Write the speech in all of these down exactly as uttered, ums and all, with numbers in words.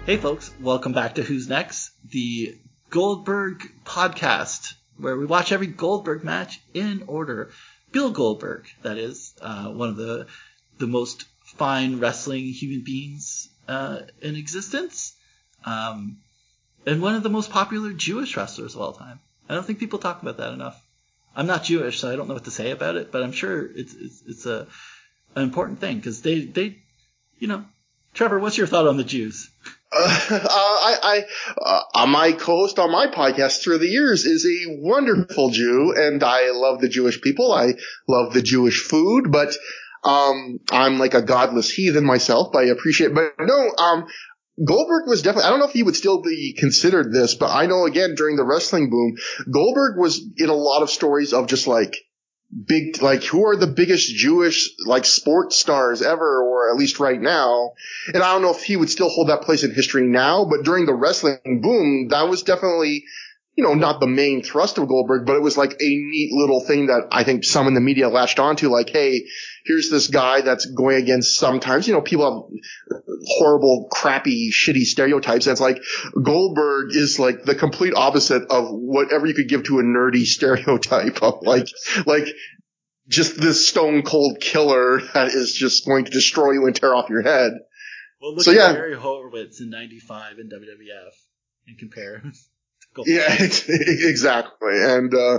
Hey folks, welcome back to Who's Next, the Goldberg podcast, where we watch every Goldberg match in order. Bill Goldberg, that is, uh, one of the the most fine wrestling human beings uh, in existence, um, and one of the most popular Jewish wrestlers of all time. I don't think people talk about that enough. I'm not Jewish, so I don't know what to say about it, but I'm sure it's it's, it's a an important thing because they they, you know, Trevor, what's your thought on the Jews? Uh, I, I, uh, my co-host on my podcast through the years is a wonderful Jew, and I love the Jewish people. I love the Jewish food, but um, I'm like a godless heathen myself. But I appreciate, but no, um, Goldberg was definitely. I don't know if he would still be considered this, but I know again during the wrestling boom, Goldberg was in a lot of stories of just like. Big, like, who are the biggest Jewish, like, sports stars ever, or at least right now? And I don't know if he would still hold that place in history now, but during the wrestling boom, that was definitely, you know, not the main thrust of Goldberg, but it was like a neat little thing that I think some in the media latched onto, like, hey, here's this guy that's going against sometimes, you know, people have horrible, crappy, shitty stereotypes. And it's like Goldberg is like the complete opposite of whatever you could give to a nerdy stereotype of like, like just this stone cold killer that is just going to destroy you and tear off your head. Well, look so, at yeah. Barry Horowitz in ninety-five in W W F and compare to Goldberg. Yeah, exactly. And, uh,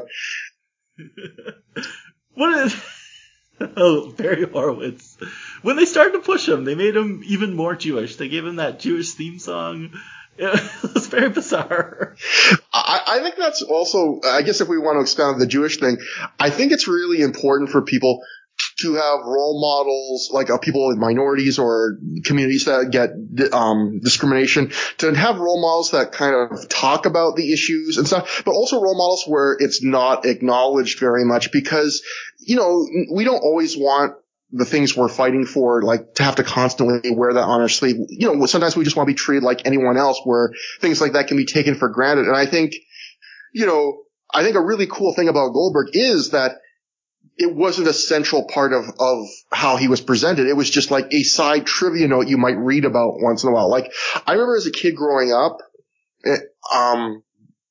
what is, oh, Barry Horowitz. When they started to push him, they made him even more Jewish. They gave him that Jewish theme song. It was very bizarre. I, I think that's also, I guess if we want to expand on the Jewish thing, I think it's really important for people to have role models, like uh, people with minorities or communities that get um, discrimination, to have role models that kind of talk about the issues and stuff, but also role models where it's not acknowledged very much because, you know, we don't always want the things we're fighting for, like, to have to constantly wear that on our sleeve. You know, sometimes we just want to be treated like anyone else where things like that can be taken for granted. And I think, you know, I think a really cool thing about Goldberg is that it wasn't a central part of, of how he was presented. It was just like a side trivia note you might read about once in a while. Like, I remember as a kid growing up, it, um,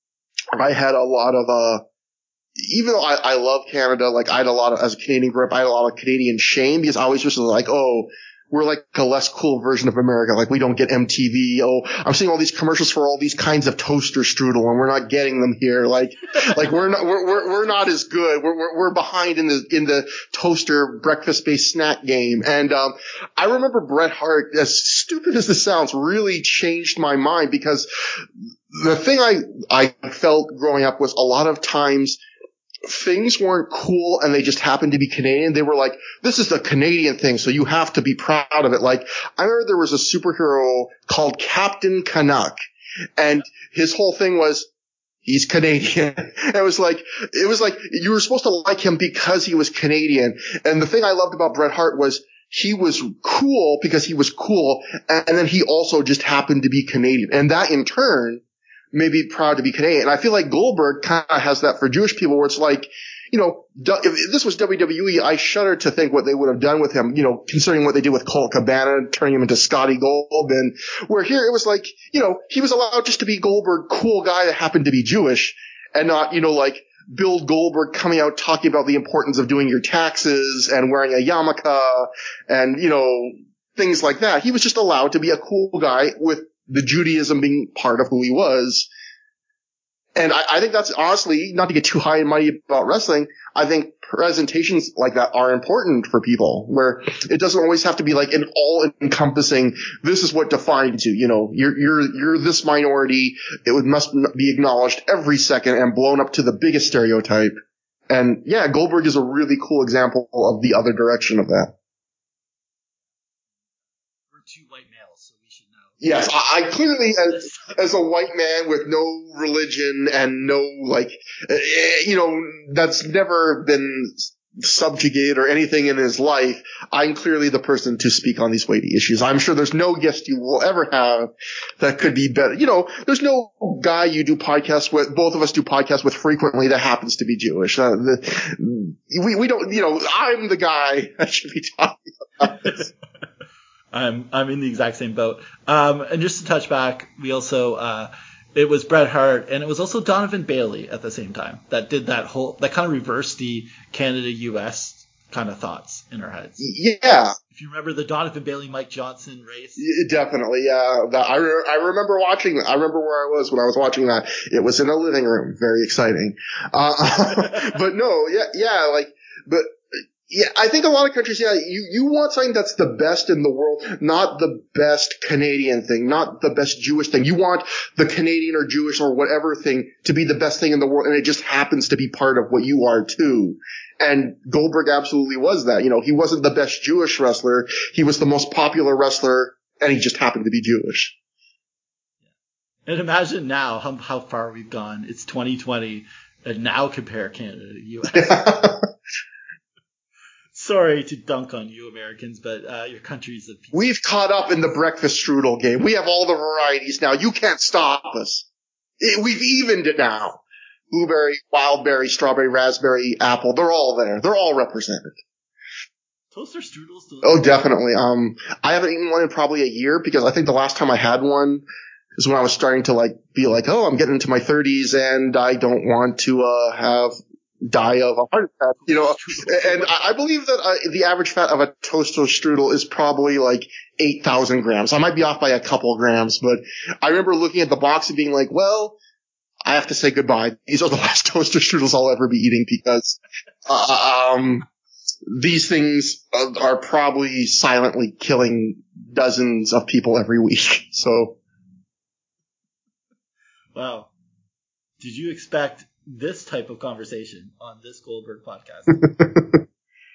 I had a lot of, uh, even though I, I love Canada, like I had a lot of, as a Canadian growing up, I had a lot of Canadian shame because I always just was like, oh, we're like a less cool version of America. Like we don't get M T V. Oh, I'm seeing all these commercials for all these kinds of toaster strudel and we're not getting them here. Like, like we're not, we're, we're, we're not as good. We're, we're, we're behind in the, in the toaster breakfast-based snack game. And, um, I remember Bret Hart, as stupid as this sounds, really changed my mind because the thing I, I felt growing up was a lot of times things weren't cool and they just happened to be Canadian. They were like, this is the Canadian thing, so you have to be proud of it. Like, I remember there was a superhero called Captain Canuck, and his whole thing was, he's Canadian. It was like, it was like, you were supposed to like him because he was Canadian. And the thing I loved about Bret Hart was, he was cool because he was cool, and then he also just happened to be Canadian. And that in turn may be proud to be Canadian. And I feel like Goldberg kind of has that for Jewish people where it's like, you know, if this was W W E, I shudder to think what they would have done with him, you know, considering what they did with Colt Cabana, turning him into Scotty Goldberg, where here it was like, you know, he was allowed just to be Goldberg, cool guy that happened to be Jewish, and not, you know, like Bill Goldberg coming out talking about the importance of doing your taxes and wearing a yarmulke and, you know, things like that. He was just allowed to be a cool guy with the Judaism being part of who he was. And I, I think that's honestly, not to get too high and mighty about wrestling, I think presentations like that are important for people, where it doesn't always have to be like an all-encompassing, this is what defines you, you know, you're, you're, you're this minority, it would, must be acknowledged every second and blown up to the biggest stereotype. And yeah, Goldberg is a really cool example of the other direction of that. Two white males, so we should know. Yes, I, I clearly, as, as a white man with no religion and no, like, uh, you know, that's never been subjugated or anything in his life, I'm clearly the person to speak on these weighty issues. I'm sure there's no guest you will ever have that could be better. You know, there's no guy you do podcasts with, both of us do podcasts with frequently that happens to be Jewish. Uh, the, we, we don't, you know, I'm the guy that should be talking about this. I'm I'm in the exact same boat. Um, and just to touch back, we also uh, it was Bret Hart and it was also Donovan Bailey at the same time that did that whole that kind of reversed the Canada U S kind of thoughts in our heads. Yeah. If you remember the Donovan Bailey Mike Johnson race. Definitely, yeah. That, I, re- I remember watching, I remember where I was when I was watching that. It was in a living room. Very exciting. Uh, but no, yeah, yeah, like, but, yeah, I think a lot of countries, yeah, you, you want something that's the best in the world, not the best Canadian thing, not the best Jewish thing. You want the Canadian or Jewish or whatever thing to be the best thing in the world, and it just happens to be part of what you are too. And Goldberg absolutely was that. You know, he wasn't the best Jewish wrestler. He was the most popular wrestler, and he just happened to be Jewish. And imagine now how, how far we've gone. It's twenty twenty, and now compare Canada to U S. Sorry to dunk on you Americans, but uh, your country's a pizza. We've caught up in the breakfast strudel game. We have all the varieties now. You can't stop us. It, we've evened it now. Blueberry, wildberry, strawberry, raspberry, apple. They're all there. They're all represented. Toaster strudels? Oh, definitely. Um, I haven't eaten one in probably a year because I think the last time I had one is when I was starting to like be like, oh, I'm getting into my thirties and I don't want to uh, have die of a heart attack, you know. And I, I believe that uh, the average fat of a toaster strudel is probably like eight thousand grams. I might be off by a couple grams, but I remember looking at the box and being like, well, I have to say goodbye. These are the last toaster strudels I'll ever be eating because uh, um, these things are probably silently killing dozens of people every week. So, wow. Did you expect this type of conversation on this Goldberg podcast?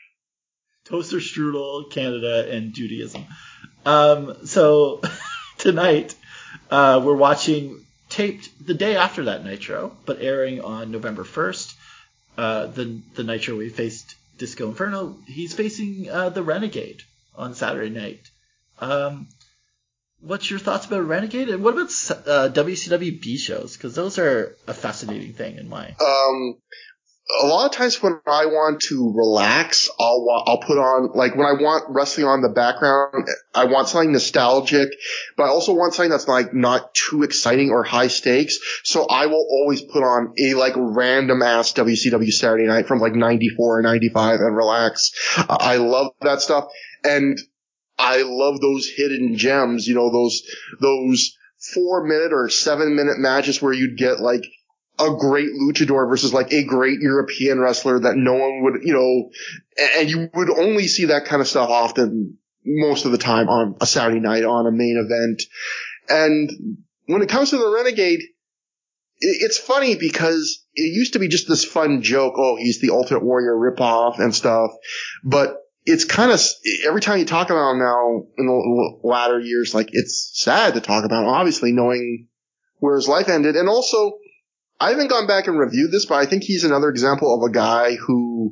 Toaster strudel, Canada, and Judaism. Um, so tonight uh, we're watching taped the day after that Nitro, but airing on November first. Uh, the the Nitro we faced Disco Inferno. He's facing uh, the Renegade on Saturday night. Um, what's your thoughts about Renegade, and what about uh, W C W B shows? Because those are a fascinating thing in my. Um, a lot of times when I want to relax, I'll I'll put on, like, when I want wrestling on the background, I want something nostalgic, but I also want something that's like not too exciting or high stakes. So I will always put on a like random ass W C W Saturday Night from like ninety-four or ninety-five and relax. I love that stuff, and I love those hidden gems. You know, those those four minute or seven minute matches where you'd get like a great luchador versus like a great European wrestler that no one would, you know, and you would only see that kind of stuff often, most of the time on a Saturday night on a main event. And when it comes to the Renegade, it's funny because it used to be just this fun joke. Oh, he's the Ultimate Warrior ripoff and stuff. But it's kind of, every time you talk about him now in the latter years, like, it's sad to talk about him, obviously, knowing where his life ended. And also, I haven't gone back and reviewed this, but I think he's another example of a guy who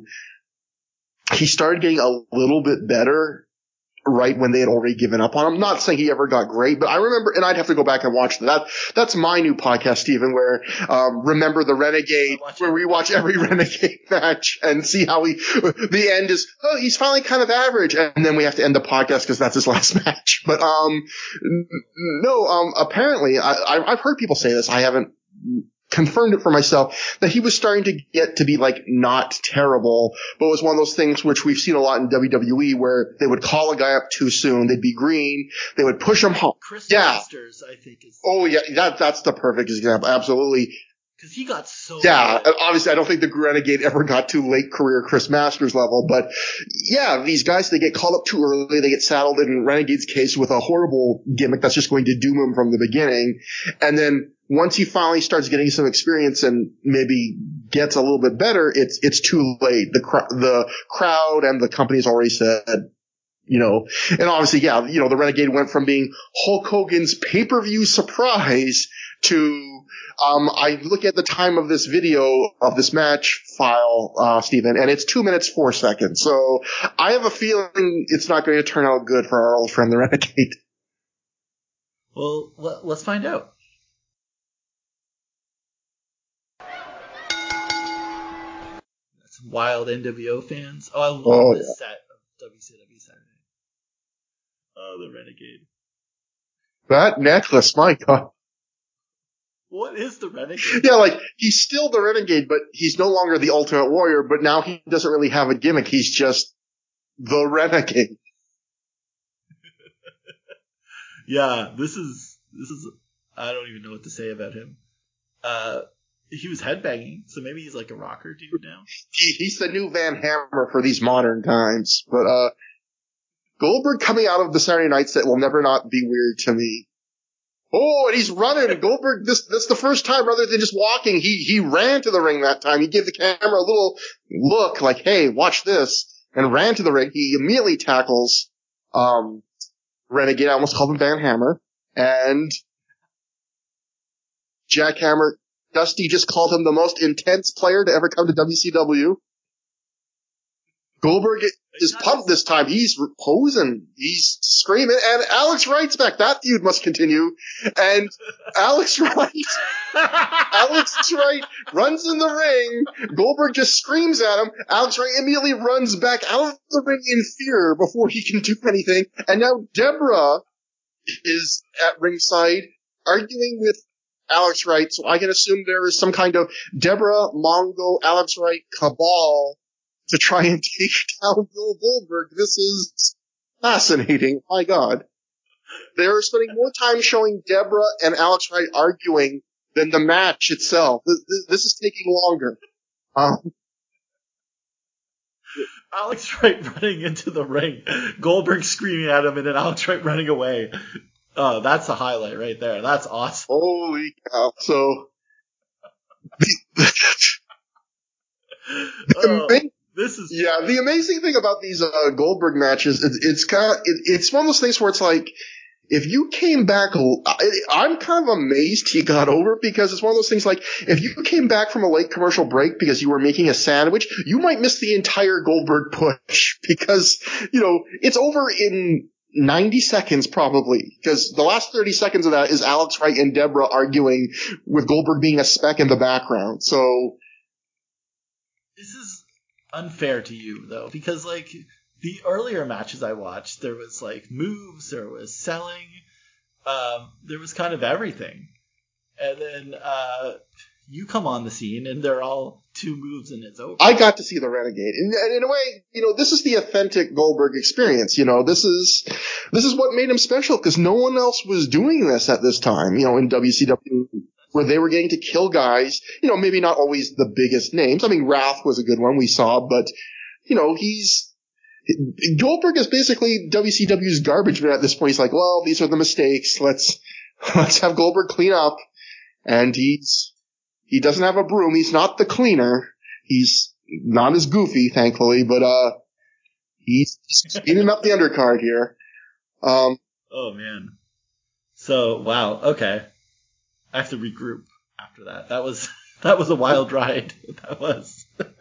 he started getting a little bit better right when they had already given up on him. Not saying he ever got great, but I remember, and I'd have to go back and watch that. That's my new podcast, Stephen, where um, Remember the Renegade, where we watch every Renegade match and see how he, the end is, oh, he's finally kind of average, and then we have to end the podcast because that's his last match. But um, no, um, apparently, I, I've heard people say this. I haven't confirmed it for myself, that he was starting to get to be like not terrible, but it was one of those things which we've seen a lot in W W E where they would call a guy up too soon, they'd be green, they would push him home. Chris yeah. Masters, I think is. Oh yeah, that that's the perfect example. Absolutely. Because he got so. Yeah, good. Obviously, I don't think the Renegade ever got to late career Chris Masters level, but yeah, these guys, they get called up too early, they get saddled in Renegade's case with a horrible gimmick that's just going to doom him from the beginning, and then once he finally starts getting some experience and maybe gets a little bit better, it's it's too late. The cr- the crowd and the company's already said, you know, and obviously, yeah, you know, the Renegade went from being Hulk Hogan's pay-per-view surprise to, um, I look at the time of this video of this match file, uh, Stephen, and it's two minutes, four seconds. So I have a feeling it's not going to turn out good for our old friend, the Renegade. Well, let's find out. Wild N W O fans. Oh, I love oh, this yeah. set of W C W Saturday. Oh, the Renegade. That necklace, my God. What is the Renegade? Yeah, like, he's still the Renegade, but he's no longer the Ultimate Warrior, but now he doesn't really have a gimmick. He's just the Renegade. Yeah, this is, this is, I don't even know what to say about him. Uh, he was headbanging, so maybe he's like a rocker dude now. He, he's the new Van Hammer for these modern times. But, uh, Goldberg coming out of the Saturday night set will never not be weird to me. Oh, and he's running. Goldberg, this, that's the first time rather than just walking. He, he ran to the ring that time. He gave the camera a little look like, hey, watch this, and ran to the ring. He immediately tackles, um, Renegade. I almost called him Van Hammer. And Jack Hammer, Dusty just called him the most intense player to ever come to W C W. Goldberg is pumped this time. He's posing. He's screaming. And Alex Wright's back. That feud must continue. And Alex Wright, Alex Wright runs in the ring. Goldberg just screams at him. Alex Wright immediately runs back out of the ring in fear before he can do anything. And now Deborah is at ringside arguing with Alex Wright. So I can assume there is some kind of Deborah, Mongo, Alex Wright cabal to try and take down Bill Goldberg. This is fascinating. My God. They're spending more time showing Deborah and Alex Wright arguing than the match itself. This, this, this is taking longer. Um, Alex Wright running into the ring. Goldberg screaming at him and then Alex Wright running away. Oh, that's a highlight right there. That's awesome. Holy cow. So, the, oh. the, This is yeah, the amazing thing about these uh, Goldberg matches, it, it's kind of, it, it's one of those things where it's like, if you came back, I, I'm kind of amazed he got over, because it's one of those things like, if you came back from a late commercial break because you were making a sandwich, you might miss the entire Goldberg push, because, you know, it's over in ninety seconds probably, because the last thirty seconds of that is Alex Wright and Deborah arguing with Goldberg being a speck in the background. So this is unfair to you though, because like the earlier matches I watched, there was like moves, there was selling, um, there was kind of everything, and then uh, you come on the scene and they're all two moves and it's over. I got to see the Renegade, and, and in a way, you know, this is the authentic Goldberg experience. You know, this is this is what made him special, because no one else was doing this at this time. You know, in W C W. Where they were getting to kill guys, you know, maybe not always the biggest names. I mean, Wrath was a good one we saw, but, you know, he's, Goldberg is basically W C W's garbage man at this point. He's like, well, these are the mistakes. Let's, let's have Goldberg clean up. And he's, he doesn't have a broom. He's not the cleaner. He's not as goofy, thankfully, but, uh, he's cleaning up the undercard here. Um, oh man. So, wow. Okay. I have to regroup after that. That was that was a wild ride. That was.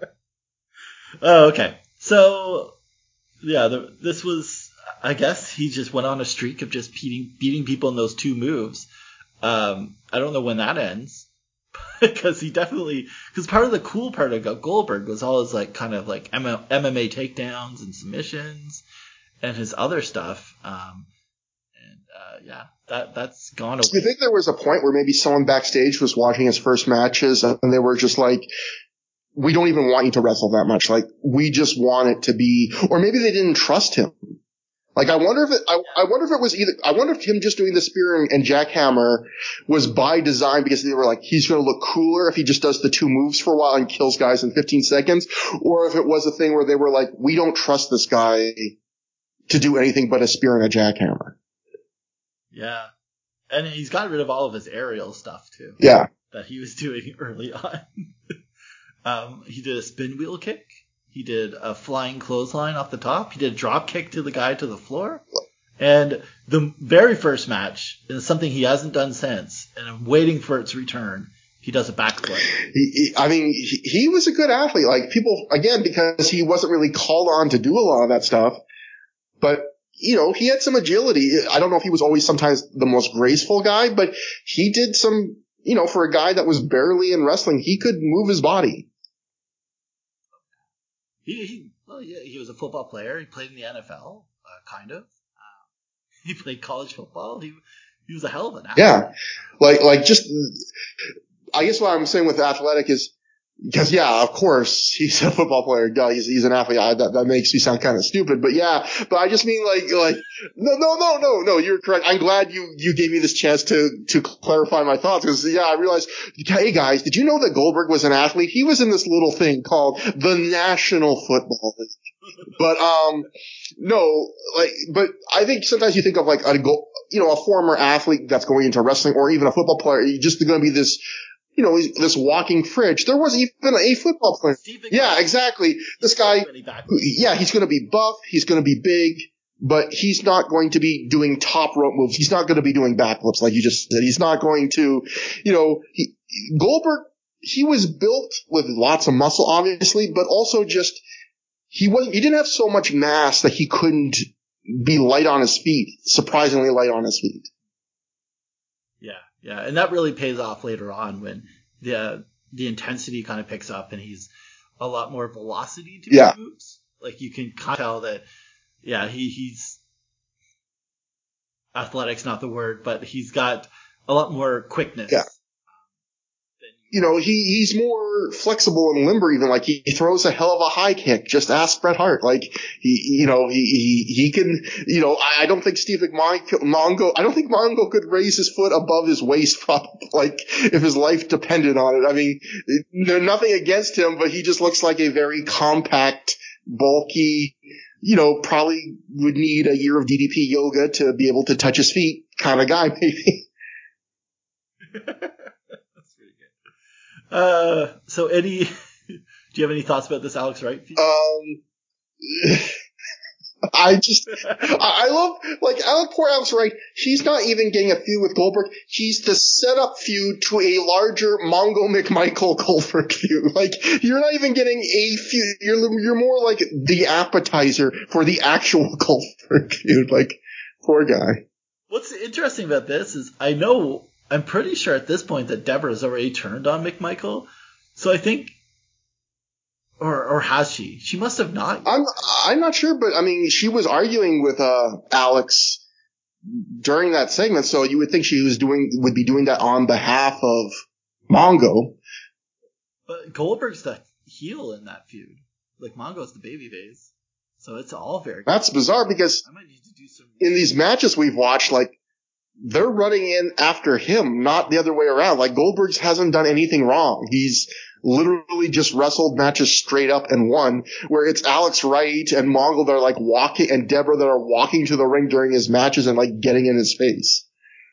Oh, okay. So, yeah, the, this was. I guess he just went on a streak of just beating beating people in those two moves. Um, I don't know when that ends, because he definitely because part of the cool part of Goldberg was all his like kind of like M M A takedowns and submissions and his other stuff. Um, and uh, yeah. That that's gone away. Do you think there was a point where maybe someone backstage was watching his first matches and they were just like, we don't even want you to wrestle that much. Like, we just want it to be, or maybe they didn't trust him. Like, I wonder if it, I, I wonder if it was either, I wonder if him just doing the spear and, and jackhammer was by design, because they were like, he's going to look cooler if he just does the two moves for a while and kills guys in fifteen seconds. Or if it was a thing where they were like, we don't trust this guy to do anything but a spear and a jackhammer. Yeah. And he's got rid of all of his aerial stuff, too. Yeah. That he was doing early on. um, he did a spin wheel kick. He did a flying clothesline off the top. He did a drop kick to the guy to the floor. And the very first match is something he hasn't done since, and I'm waiting for its return. He does a backflip. He, he, I mean, he, he was a good athlete. Like, people, again, because he wasn't really called on to do a lot of that stuff. But, you know, he had some agility. I don't know if he was always sometimes the most graceful guy, but he did some, you know, for a guy that was barely in wrestling, he could move his body. He, he well, yeah, he was a football player. He played in the N F L, uh, kind of. Uh, he played college football. He he was a hell of an athlete. Yeah. Like, like just, I guess what I'm saying with athletic is, because yeah, of course, he's a football player. Duh, he's, he's an athlete. I, that, that makes me sound kind of stupid, but yeah, but I just mean like, like, no, no, no, no, no, you're correct. I'm glad you, you gave me this chance to, to clarify my thoughts because yeah, I realized, hey guys, did you know that Goldberg was an athlete? He was in this little thing called the National Football League. But, um, no, like, but I think sometimes you think of like a, you know, a former athlete that's going into wrestling or even a football player, you're just going to be this, you know, this walking fridge. There was even a football player. Yeah, exactly. This guy, yeah, he's going to be buff. He's going to be big, but he's not going to be doing top rope moves. He's not going to be doing backflips like you just said. He's not going to, you know, he, Goldberg, he was built with lots of muscle, obviously, but also just, he wasn't, he didn't have so much mass that he couldn't be light on his feet, surprisingly light on his feet. Yeah. Yeah, and that really pays off later on when the the intensity kind of picks up and he's a lot more velocity to yeah. his moves. Like you can kind of tell that, yeah, he he's athletic's not the word, but he's got a lot more quickness. Yeah. You know, he, he's more flexible and limber even. Like, he, he throws a hell of a high kick. Just ask Bret Hart. Like, he, you know, he, he, he can, you know, I, I don't think Steve Mongo, I don't think Mongo could raise his foot above his waist, probably, like, if his life depended on it. I mean, there's nothing against him, but he just looks like a very compact, bulky, you know, probably would need a year of D D P yoga to be able to touch his feet kind of guy, maybe. Uh, so any, do you have any thoughts about this Alex Wright feud? Um, I just, I, I love, like, Alex, poor Alex Wright, he's not even getting a feud with Goldberg. He's the setup feud to a larger Mongo McMichael Goldberg feud. Like, you're not even getting a feud. You're, you're more like the appetizer for the actual Goldberg feud. Like, poor guy. What's interesting about this is I know, I'm pretty sure at this point that Deborah's already turned on McMichael. So I think, or or has she? She must have not. I'm I'm not sure, but I mean, she was arguing with uh Alex during that segment, so you would think she was doing would be doing that on behalf of Mongo. But Goldberg's the heel in that feud. Like Mongo's the babyface, so it's all very. That's bizarre because I might need to do some in these matches we've watched, like. They're running in after him, not the other way around. Like, Goldberg hasn't done anything wrong. He's literally just wrestled matches straight up and won, where it's Alex Wright and Mongo that are like walking, and Deborah that are walking to the ring during his matches and like getting in his face.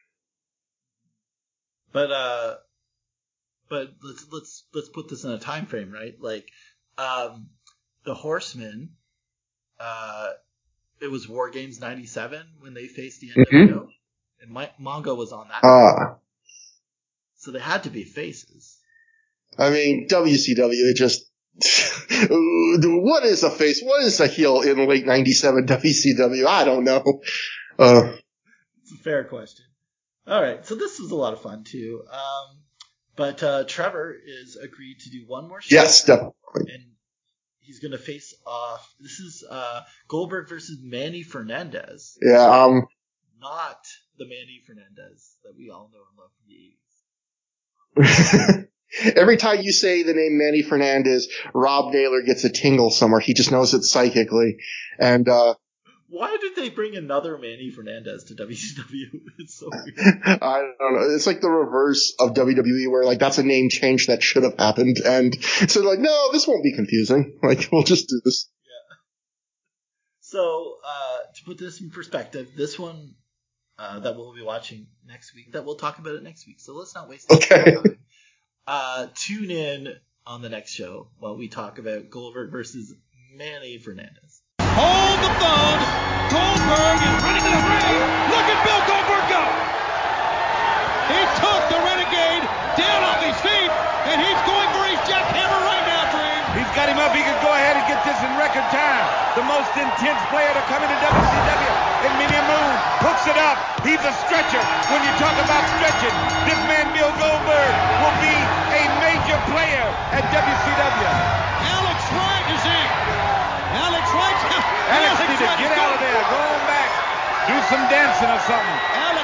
But, uh, but let's, let's, let's put this in a time frame, right? Like, um, the Horsemen, uh, it was War Games ninety-seven when they faced the N W O. Mm-hmm. And my, Mongo was on that. Uh, so they had to be faces. I mean, W C W, it just, what is a face? What is a heel in late ninety-seven W C W? I don't know. Uh, it's a fair question. All right. So this was a lot of fun too. Um, but, uh, Trevor is agreed to do one more show. Yes, definitely. And he's going to face off. This is, uh, Goldberg versus Manny Fernandez. Yeah. Um, not the Manny Fernandez that we all know and love from the eighties. Every time you say the name Manny Fernandez, Rob Naylor gets a tingle somewhere. He just knows it psychically. And, uh, why did they bring another Manny Fernandez to W C W? It's so weird. I don't know. It's like the reverse of W W E where, like, that's a name change that should have happened. And so, like, no, this won't be confusing. Like, we'll just do this. Yeah. So, uh, to put this in perspective, this one, Uh, that we'll be watching next week. That we'll talk about it next week. So let's not waste any okay. time. Uh, tune in on the next show while we talk about Goldberg versus Manny Fernandez. Hold the phone. Goldberg is running to the ring. Look at Bill Goldberg go. He took the Renegade down off his feet, and he's going for his jackhammer right now, Dream. He's got him up. He can go ahead and get this in record time. The most intense player to come into W C W. And Mini Moon hooks it up. He's a stretcher. When you talk about stretching, this man Bill Goldberg will be a major player at W C W. Alex Wright is in. Alex Wright. Alex, Alex need to get out of there. Go on back. Do some dancing or something.